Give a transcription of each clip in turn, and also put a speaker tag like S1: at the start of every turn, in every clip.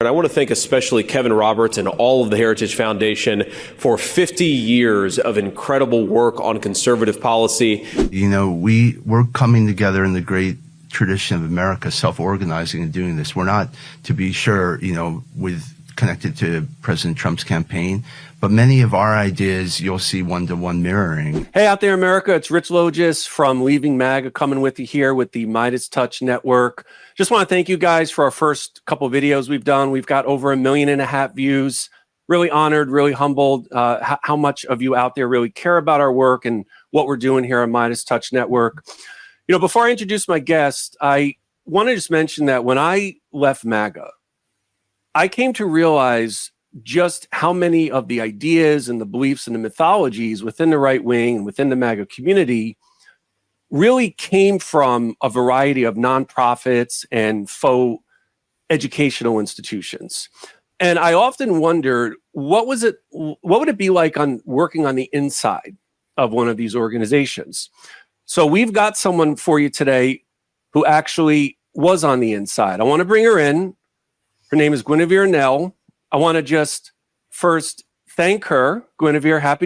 S1: And I want to thank especially Kevin Roberts and all of the Heritage Foundation for 50 years of incredible work on conservative policy.
S2: You know, we're coming together in the great tradition of America, self-organizing and doing this. We're not, to be sure, you know, connected to President Trump's campaign, but many of our ideas you'll see one-to-one mirroring.
S3: Hey out there, America, it's Rich Logis from Leaving MAGA coming with you here with the MeidasTouch Network. Just want to thank you guys for our first couple of videos we've done. We've got over 1.5 million views. Really honored, really humbled how much of you out there really care about our work and what we're doing here on MeidasTouch Network. You know, before I introduce my guest, I want to just mention that when I left MAGA, I came to realize just how many of the ideas and the beliefs and the mythologies within the right wing and within the MAGA community really came from a variety of nonprofits and faux educational institutions. And I often wondered, what would it be like working on the inside of one of these organizations? So we've got someone for you today who actually was on the inside. I want to bring her in. Her name is Guinevere Nell. I want to just first thank her. Guinevere, happy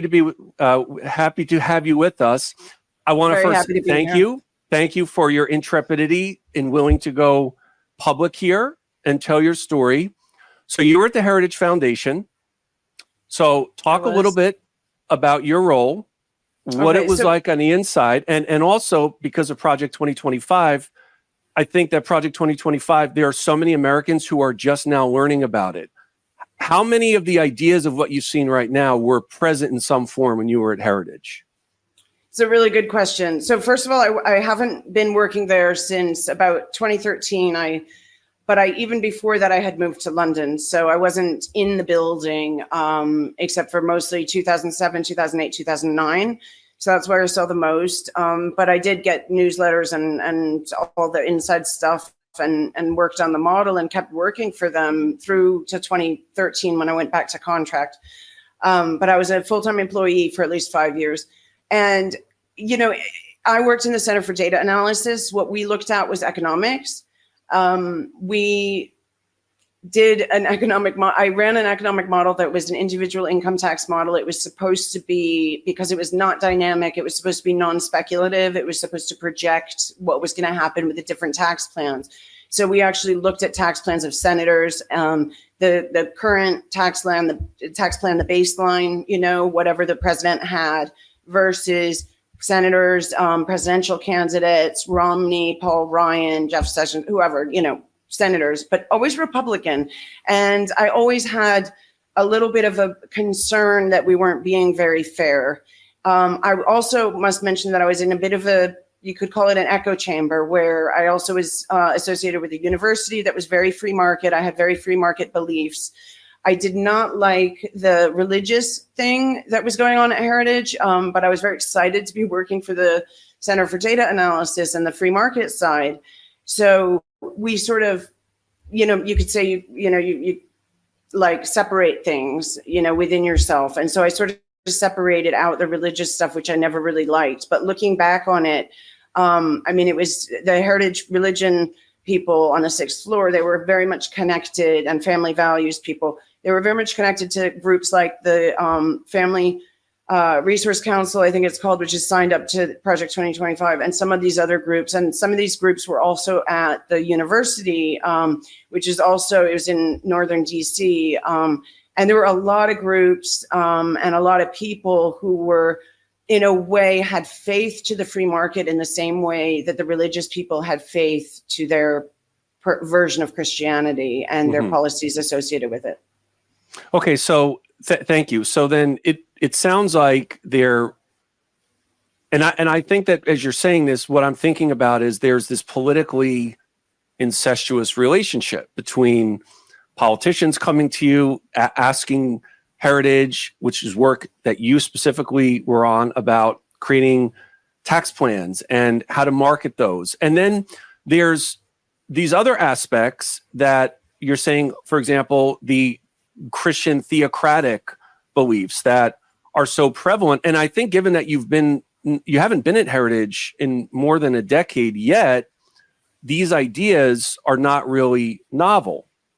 S3: to have you with us. I want to first thank you. Thank you for your intrepidity in willing to go public here and tell your story. So you were at the Heritage Foundation. So talk a little bit about your role, what it was like on the inside, and also because of Project 2025, I think that Project 2025, there are so many Americans who are just now learning about it. How many of the ideas of what you've seen right now were present in some form when you were at Heritage?
S4: It's a really good question. So first of all, I haven't been working there since about 2013. But even before that, I had moved to London. So I wasn't in the building except for mostly 2007, 2008, 2009. So that's where I saw the most. But I did get newsletters and all the inside stuff and worked on the model and kept working for them through to 2013 when I went back to contract. But I was a full-time employee for at least 5 years. And, you know, I worked in the Center for Data Analysis. What we looked at was economics. We did an I ran an economic model that was an individual income tax model. It was supposed to be, because it was not dynamic, it was supposed to be non-speculative. It was supposed to project what was going to happen with the different tax plans. So we actually looked at tax plans of senators, the current tax plan, the baseline, you know, whatever the president had, versus senators, presidential candidates, Romney, Paul Ryan, Jeff Sessions, whoever, you know, senators, but always Republican. And I always had a little bit of a concern that we weren't being very fair. I also must mention that I was in a bit of you could call it an echo chamber, where I also was associated with a university that was very free market. I had very free market beliefs. I did not like the religious thing that was going on at Heritage, but I was very excited to be working for the Center for Data Analysis and the free market side. So we sort of, you know, you could say, you like separate things, you know, within yourself. And so I sort of separated out the religious stuff, which I never really liked. But looking back on it, I mean, it was the Heritage religion people on the 6th floor. They were very much connected, and family values people. They were very much connected to groups like the Family Resource Council, I think it's called, which is signed up to Project 2025, and some of these other groups. And some of these groups were also at the university, which is also, it was in northern DC. And there were a lot of groups and a lot of people who were, in a way, had faith to the free market in the same way that the religious people had faith to their version of Christianity and their policies associated with it.
S3: Okay, so thank you. So then it sounds like there, and I think that as you're saying this, what I'm thinking about is there's this politically incestuous relationship between politicians coming to you, asking Heritage, which is work that you specifically were on, about creating tax plans and how to market those. And then there's these other aspects that you're saying, for example, the Christian theocratic beliefs that are so prevalent. And I think given that you haven't been at Heritage in more than a decade yet, these ideas are not really novel.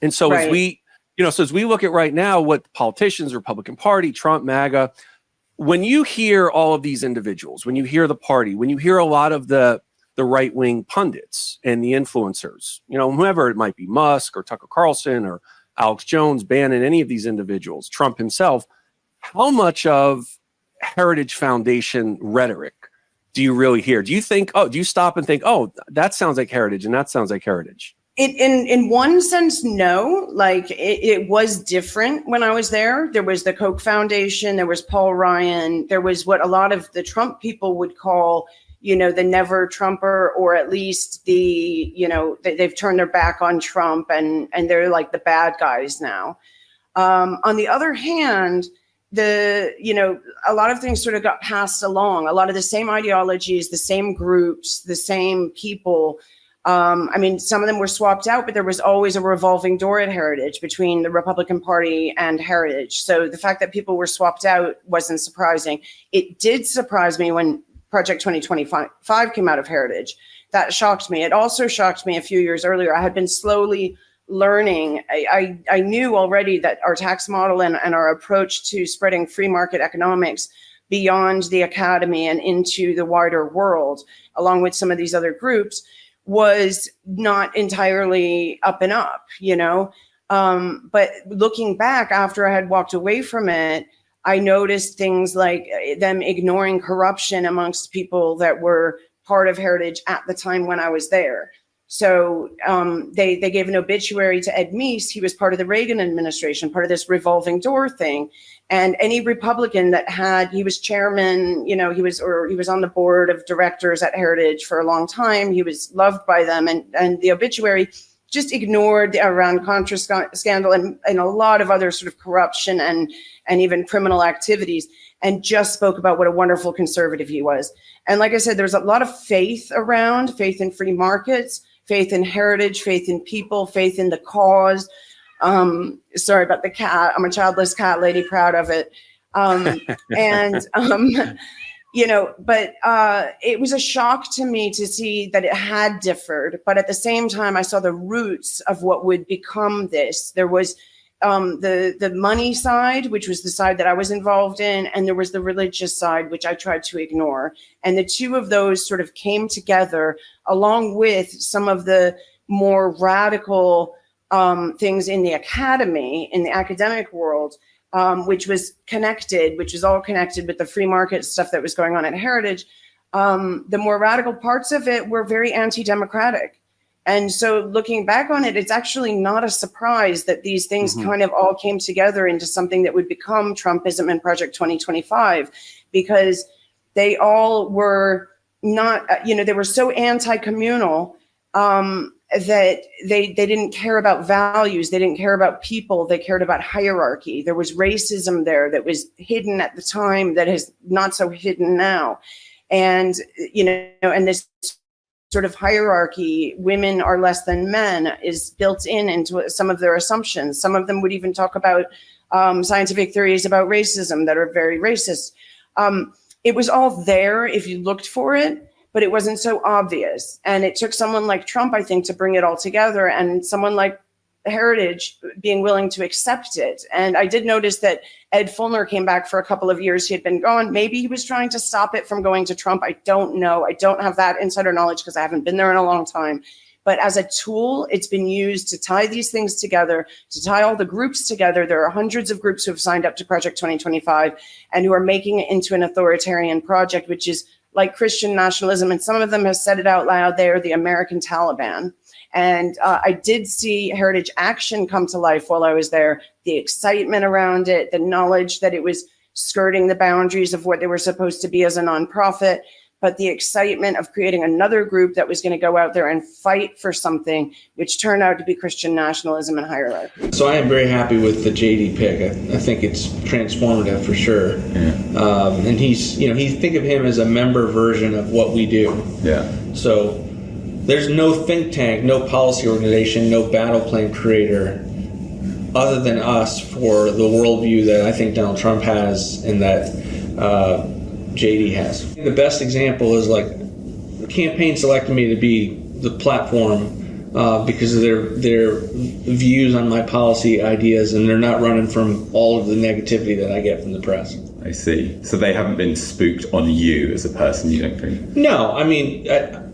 S3: And so
S4: Right.
S3: as we look at right now, what politicians, Republican Party, Trump, MAGA, when you hear all of these individuals, when you hear the party, when you hear a lot of the right-wing pundits and the influencers, whoever it might be, Musk or Tucker Carlson or Alex Jones, Bannon, any of these individuals, Trump himself, how much of Heritage Foundation rhetoric do you really hear? Do you stop and think, oh, that sounds like Heritage and that sounds like Heritage?
S4: In one sense, no. Like it was different when I was there. There was the Koch Foundation, there was Paul Ryan, there was what a lot of the Trump people would call, the never Trumper, or at least they've turned their back on Trump and they're like the bad guys now. On the other hand, a lot of things sort of got passed along. A lot of the same ideologies, the same groups, the same people. Some of them were swapped out, but there was always a revolving door at Heritage between the Republican Party and Heritage. So the fact that people were swapped out wasn't surprising. It did surprise me when Project 2025 came out of Heritage. That shocked me. It also shocked me a few years earlier. I had been slowly learning. I knew already that our tax model and our approach to spreading free market economics beyond the academy and into the wider world, along with some of these other groups, was not entirely up and up, but looking back after I had walked away from it, I noticed things like them ignoring corruption amongst people that were part of Heritage at the time when I was there. So they gave an obituary to Ed Meese. He was part of the Reagan administration, part of this revolving door thing. And any Republican he was chairman, he was on the board of directors at Heritage for a long time. He was loved by them. And the obituary just ignored the Iran-Contra scandal and a lot of other sort of corruption and even criminal activities, and just spoke about what a wonderful conservative he was. And like I said, there's a lot of faith in free markets, faith in Heritage, faith in people, faith in the cause. Sorry about the cat. I'm a childless cat lady, proud of it. But it was a shock to me to see that it had differed. But at the same time, I saw the roots of what would become this. There was the money side, which was the side that I was involved in, and there was the religious side, which I tried to ignore. And the two of those sort of came together, along with some of the more radical things in the academy, in the academic world, which was all connected with the free market stuff that was going on at Heritage. The more radical parts of it were very anti-democratic. And so looking back on it, it's actually not a surprise that these things kind of all came together into something that would become Trumpism and Project 2025, because they all were not, they were so anti-communal that they didn't care about values. They didn't care about people. They cared about hierarchy. There was racism there that was hidden at the time that is not so hidden now. And, and this sort of hierarchy, women are less than men, is built into some of their assumptions. Some of them would even talk about scientific theories about racism that are very racist. It was all there if you looked for it, but it wasn't so obvious. And it took someone like Trump, I think, to bring it all together, and someone like Heritage being willing to accept it. And I did notice that Ed Fulner came back for a couple of years. He had been gone. Maybe he was trying to stop it from going to Trump. I don't know. I don't have that insider knowledge because I haven't been there in a long time. But as a tool, it's been used to tie these things together, to tie all the groups together. There are hundreds of groups who have signed up to Project 2025 and who are making it into an authoritarian project, which is like Christian nationalism. And some of them have said it out loud. They are the American Taliban. And I did see Heritage Action come to life while I was there. The excitement around it, the knowledge that it was skirting the boundaries of what they were supposed to be as a nonprofit, but the excitement of creating another group that was going to go out there and fight for something, which turned out to be Christian nationalism and hierarchy.
S5: So I am very happy with the JD pick. I think it's transformative for sure. Yeah. And he's, think of him as a member version of what we do. Yeah. So there's no think tank, no policy organization, no battle plan creator other than us for the worldview that I think Donald Trump has and that JD has. The best example is like the campaign selected me to be the platform because of their views on my policy ideas, and they're not running from all of the negativity that I get from the press.
S6: I see. So they haven't been spooked on you as a person, you don't think?
S5: No, I mean,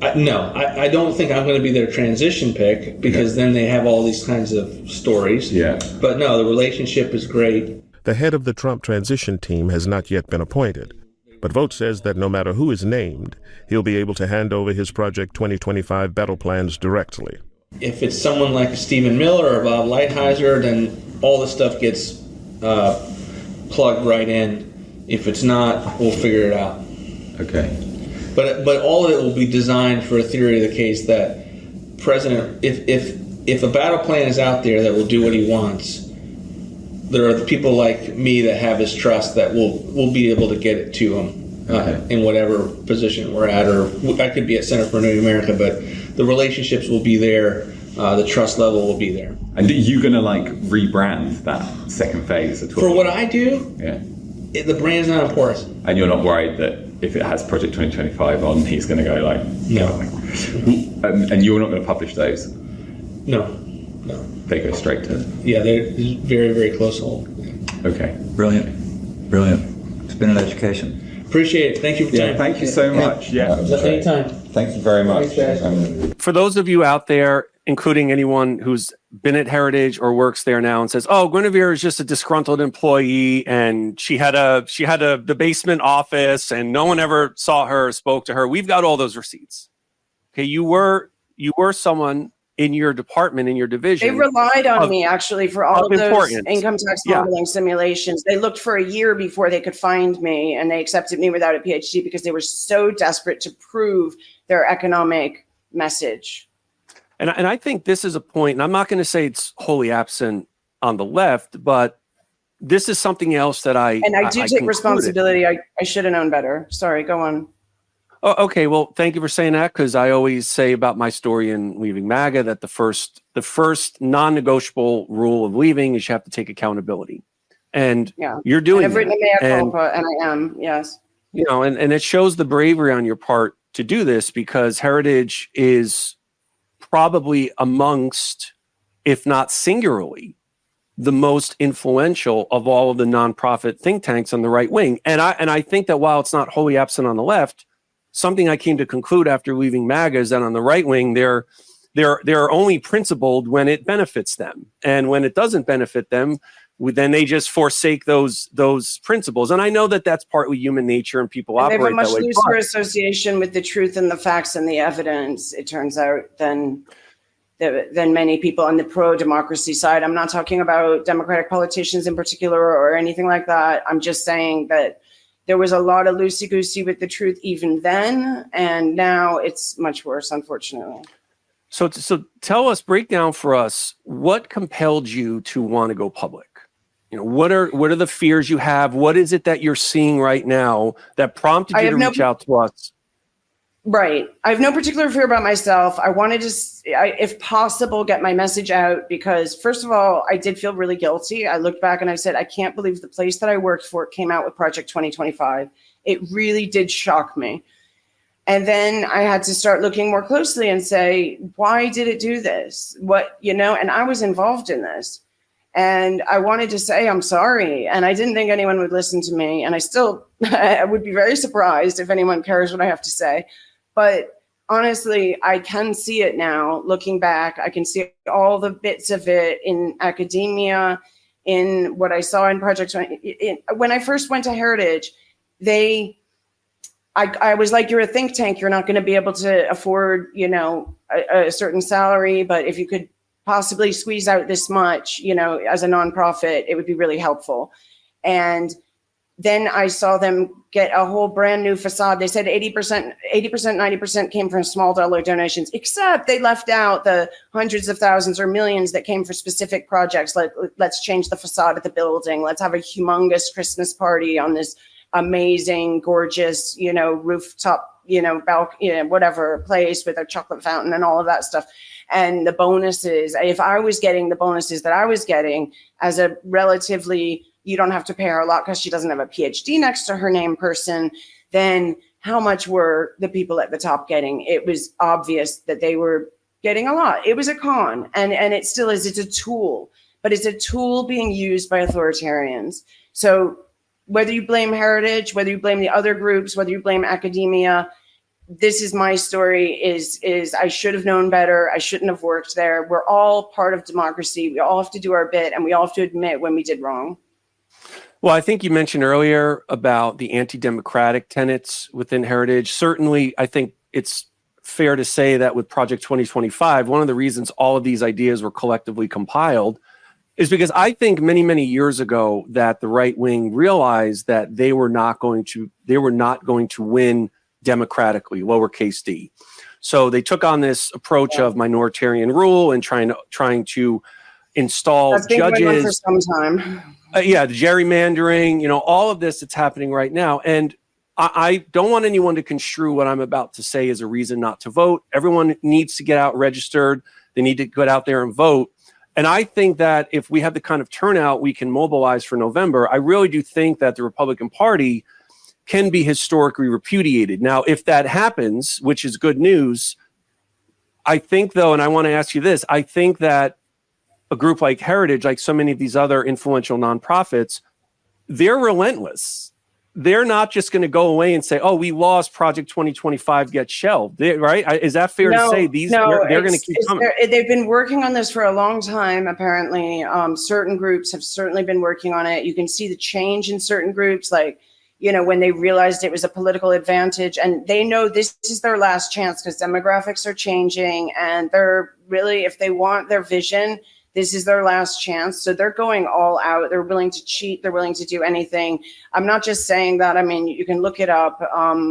S5: I don't think I'm going to be their transition pick, because then they have all these kinds of stories.
S6: Yeah.
S5: But no, the relationship is great.
S7: The head of the Trump transition team has not yet been appointed, but Vogt says that no matter who is named, he'll be able to hand over his Project 2025 battle plans directly.
S5: If it's someone like Stephen Miller or Bob Lighthizer, then all this stuff gets plugged right in. If it's not, we'll figure it out.
S6: Okay.
S5: But all of it will be designed for a theory of the case that President, if a battle plan is out there that will do what he wants, there are the people like me that have his trust that will be able to get it to him in whatever position we're at, or I could be at Center for New America, but the relationships will be there, the trust level will be there.
S6: And are you going to rebrand that second phase at all?
S5: For what I do,
S6: yeah.
S5: The brand's not important.
S6: And you're not worried that if it has Project 2025 on, he's going to go
S5: no.
S6: And you're not going to publish those?
S5: No.
S6: They go straight to...
S5: Yeah, they're very, very close hold.
S6: Okay.
S8: Brilliant. It's been an education.
S5: Appreciate it. Thank you for your time.
S6: Thank you so much. Yeah.
S5: Anytime.
S6: Thank you very much.
S3: For those of you out there, including anyone who's been at Heritage or works there now and says, "Oh, Guinevere is just a disgruntled employee, and she had the basement office, and no one ever saw her or spoke to her." We've got all those receipts. Okay, you were someone in your department, in your division.
S4: They relied on me actually for all of those income tax modeling
S3: Yeah.
S4: simulations. They looked for a year before they could find me, and they accepted me without a PhD because they were so desperate to prove their economic message.
S3: And I think this is a point, and I'm not going to say it's wholly absent on the left, but this is something else that I
S4: do take responsibility. I should have known better. Sorry, go on.
S3: Oh, okay, well, thank you for saying that, because I always say about my story in Leaving MAGA that the first non-negotiable rule of leaving is you have to take accountability, and you're doing.
S4: I've written a mea culpa, and I am, yes.
S3: You know, and it shows the bravery on your part to do this, because Heritage is probably amongst, if not singularly, the most influential of all of the nonprofit think tanks on the right wing. And I think that while it's not wholly absent on the left, something I came to conclude after leaving MAGA is that on the right wing, they're only principled when it benefits them. And when it doesn't benefit them, then they just forsake those principles. And I know that that's partly human nature, and people operate that way.
S4: They have a much looser association with the truth and the facts and the evidence, it turns out, than many people on the pro-democracy side. I'm not talking about Democratic politicians in particular or anything like that. I'm just saying that there was a lot of loosey-goosey with the truth even then, and now it's much worse, unfortunately.
S3: So tell us, break down for us, what compelled you to want to go public? You know, what are the fears you have? What is it that you're seeing right now that prompted you to reach out to us?
S4: Right. I have no particular fear about myself. I wanted to, if possible, get my message out because, first of all, I did feel really guilty. I looked back and I said, I can't believe the place that I worked for came out with Project 2025. It really did shock me. And then I had to start looking more closely and say, why did it do this? And I was involved in this. And I wanted to say, I'm sorry. And I didn't think anyone would listen to me. And I would be very surprised if anyone cares what I have to say. But honestly, I can see it now. Looking back, I can see all the bits of it in academia, in what I saw in Project 20. When I first went to Heritage, I was like, you're a think tank. You're not going to be able to afford, a certain salary. But if you could possibly squeeze out this much, as a nonprofit, it would be really helpful. And then I saw them get a whole brand new facade. They said 80%, 90% came from small dollar donations, except they left out the hundreds of thousands or millions that came for specific projects. Like, let's change the facade of the building. Let's have a humongous Christmas party on this amazing, gorgeous, rooftop, whatever place with a chocolate fountain and all of that stuff. And the bonuses, if I was getting the bonuses that I was getting as a relatively, you don't have to pay her a lot because she doesn't have a PhD next to her name person, then how much were the people at the top getting? It was obvious that they were getting a lot. It was a con, and it still is. It's a tool, but it's a tool being used by authoritarians. So whether you blame Heritage, whether you blame the other groups, whether you blame academia, this is my story, is I should have known better. I shouldn't have worked there. We're all part of democracy. We all have to do our bit, and we all have to admit when we did wrong.
S3: Well, I think you mentioned earlier about the anti-democratic tenets within Heritage. Certainly, I think it's fair to say that with Project 2025, one of the reasons all of these ideas were collectively compiled is because I think many, many years ago that the right wing realized that they were not going to win democratically, lowercase d. So they took on this approach of minoritarian rule and trying to install
S4: That's been
S3: judges
S4: going on for some time.
S3: The gerrymandering, all of this that's happening right now. And I don't want anyone to construe what I'm about to say as a reason not to vote. Everyone needs to get out registered. They need to get out there and vote. And I think that if we have the kind of turnout we can mobilize for November, I really do think that the Republican Party can be historically repudiated. Now, if that happens, which is good news, I think, though, and I want to ask you this, I think that a group like Heritage, like so many of these other influential nonprofits, they're relentless. They're not just going to go away and say, "Oh, we lost. Project 2025 gets shelved." Right? Is that fair to say? They're going to keep coming.
S4: They've been working on this for a long time. Apparently, certain groups have certainly been working on it. You can see the change in certain groups, like when they realized it was a political advantage, and they know this is their last chance because demographics are changing, and they're really, if they want their vision, this is their last chance. So they're going all out. They're willing to cheat. They're willing to do anything. I'm not just saying that. I mean, you can look it up,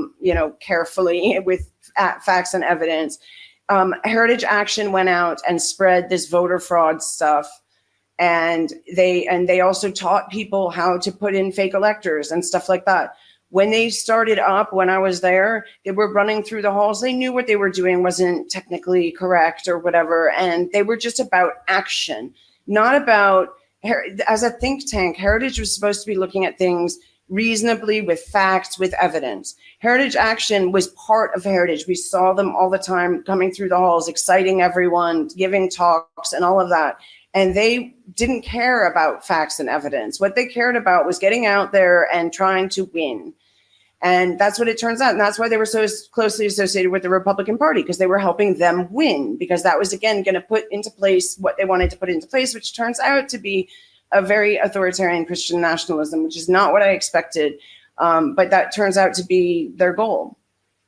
S4: carefully with facts and evidence. Heritage Action went out and spread this voter fraud stuff. And they also taught people how to put in fake electors and stuff like that. When they started up, when I was there, they were running through the halls. They knew what they were doing wasn't technically correct or whatever. And they were just about action, not about, as a think tank, Heritage was supposed to be looking at things reasonably with facts, with evidence. Heritage Action was part of Heritage. We saw them all the time coming through the halls, exciting everyone, giving talks and all of that. And they didn't care about facts and evidence. What they cared about was getting out there and trying to win. And that's what it turns out. And that's why they were so closely associated with the Republican Party, because they were helping them win, because that was, again, going to put into place what they wanted to put into place, which turns out to be a very authoritarian Christian nationalism, which is not what I expected. But that turns out to be their goal.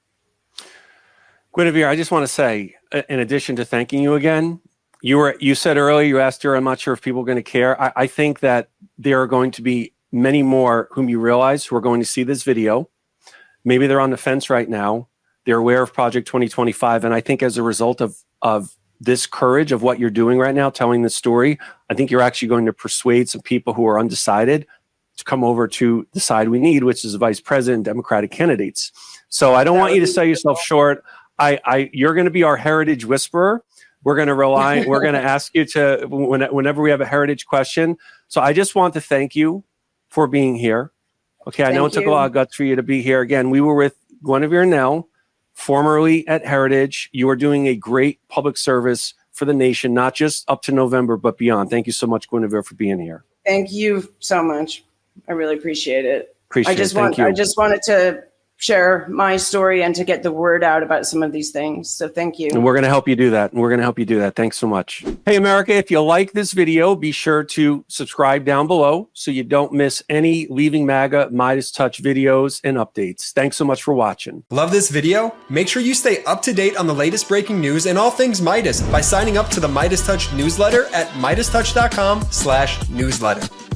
S3: Guinevere, I just want to say, in addition to thanking you again, you said earlier, you asked her, I'm not sure if people are going to care. I think that there are going to be many more whom you realize who are going to see this video. Maybe they're on the fence right now. They're aware of Project 2025. And I think as a result of this courage of what you're doing right now, telling this story, I think you're actually going to persuade some people who are undecided to come over to the side we need, which is the vice president, Democratic candidates. So I don't want you to sell yourself short. You're going to be our heritage whisperer. We're going to ask you to, whenever we have a heritage question. So I just want to thank you for being here. Okay, I know it took a lot of guts for you to be here. Again, we were with Guinevere Nell, formerly at Heritage. You are doing a great public service for the nation, not just up to November, but beyond. Thank you so much, Guinevere, for being here.
S4: Thank you so much. I really appreciate it.
S3: I just
S4: wanted to share my story and to get the word out about some of these things. So thank you.
S3: And we're going to help you do that. Thanks so much. Hey, America, if you like this video, be sure to subscribe down below so you don't miss any Leaving MAGA Midas Touch videos and updates. Thanks so much for watching.
S9: Love this video? Make sure you stay up to date on the latest breaking news and all things Midas by signing up to the Midas Touch newsletter at MidasTouch.com/newsletter.